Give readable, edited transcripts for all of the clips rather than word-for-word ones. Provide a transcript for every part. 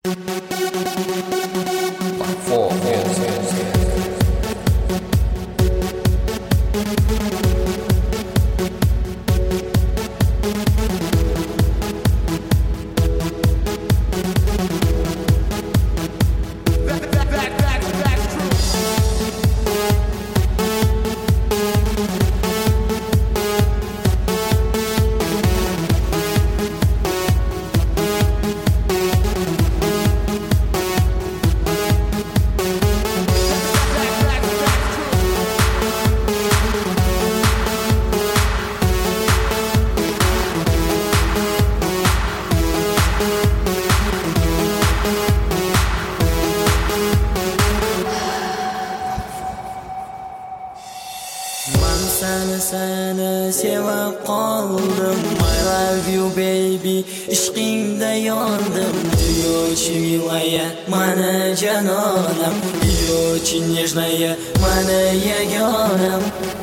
Seni sevib qoldim, I love you baby, ishqingda yondim. Ты очень милая, mana janonim, и очень нежная, mana yagonim.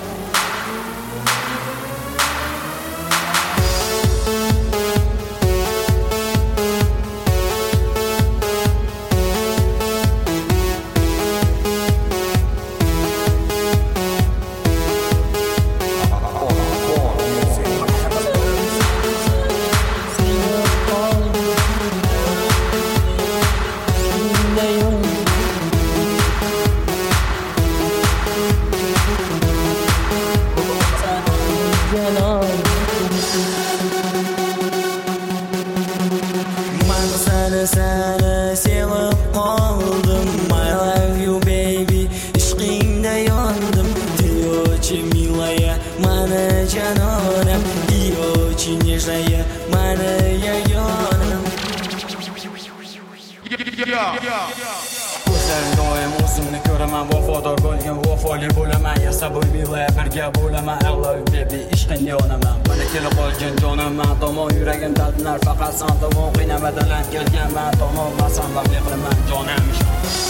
Seni sevib qoldim, I love you baby, ishqingda yondim. Ты очень милая, mana janonim, и очень нежная, mana yagonim. Ko'zlaring doim o'zimni ko'raman, vafodor bo'lgan vafoli bo'laman, yasa bo'y milaya birga bo'laman. I love you baby, ishqingda yonaman. Mana kelib qolgan jonaman, tomon yuragim daldinar, faqat sen tomon qiynamadan kelganman, tomon masan va qilaman jonim ishon.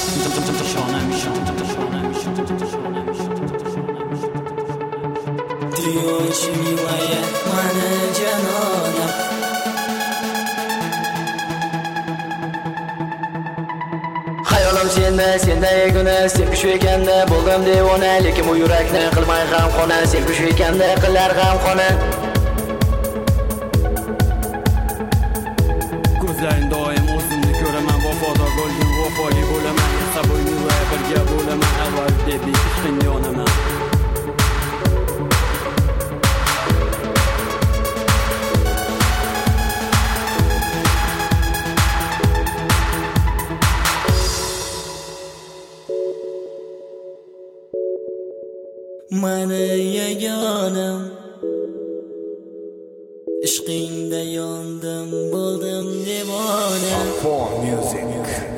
Ты очень милая, mana janonim. Hayolim senda yagona, sen kuch ekanda bo'ldim devona, lekin bu yurakni qilmay g'amxona, sen kuch ekanda qilar g'amxona. Ko'zlaring doim o'zimni ko'raman, vafodor bo'lgan vafoli bo'laman, yasa bo'y milaya birga bo'laman. I love you baby, ishqingda yonaman. Mana yagonim, ishqingda yondim, bo'ldim devona. For music.